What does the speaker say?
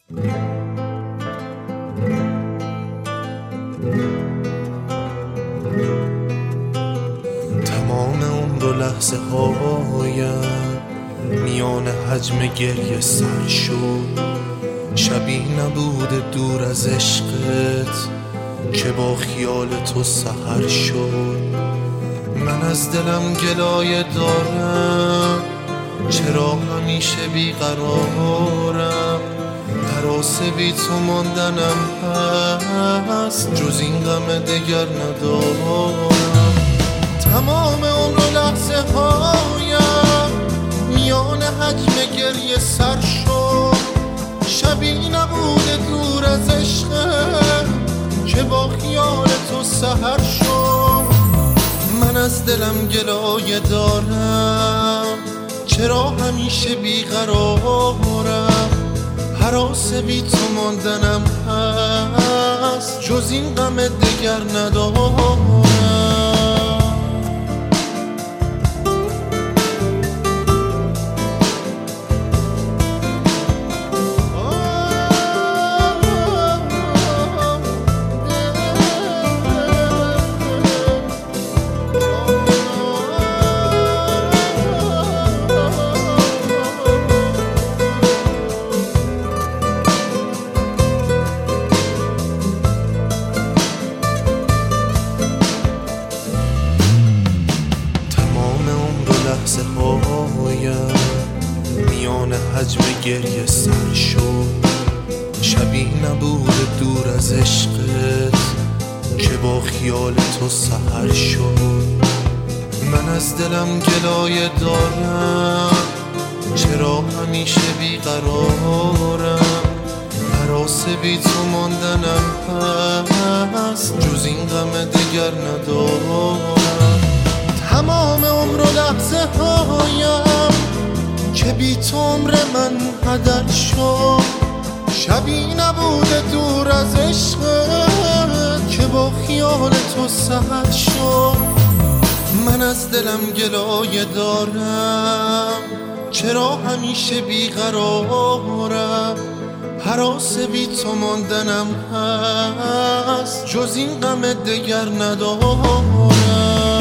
تمام عمر و لحظه هایم میان حجم گریه سر شد. شبی نبود دور از عشقت که با خیال تو سحر شد. من از دلم گلایه دارم، چرا همیشه بیقرارم؟ هراس بی تو ماندنم هست، جز این غم دگر ندارم. تمام عمر و لحظه هایم میان حجم گریه سر شد. شبی نبود دور از عشقت که با خیال تو سحر شد. من از دلم گلایه دارم، چرا همیشه بیقرارم؟ هراس بی تو ماندنم هست، جز این غم دگر ندارم. لحظه هایم میان حجم گریه سر شد. شبی نبود دور از عشقت که با خیال تو سحر شد. من از دلم گلایه دارم، چرا همیشه بیقرارم؟ هراس بی تو ماندنم هست، جز این غم دگر ندارم. تمام عمر و لحظه هایم که بی تو عمر من هدر شد. شبی نبود دور از عشقت که با خیال تو سحر شد. من از دلم گلایه دارم، چرا همیشه بیقرارم؟ هراس بی تو ماندنم هست، جز این غم دگر ندارم.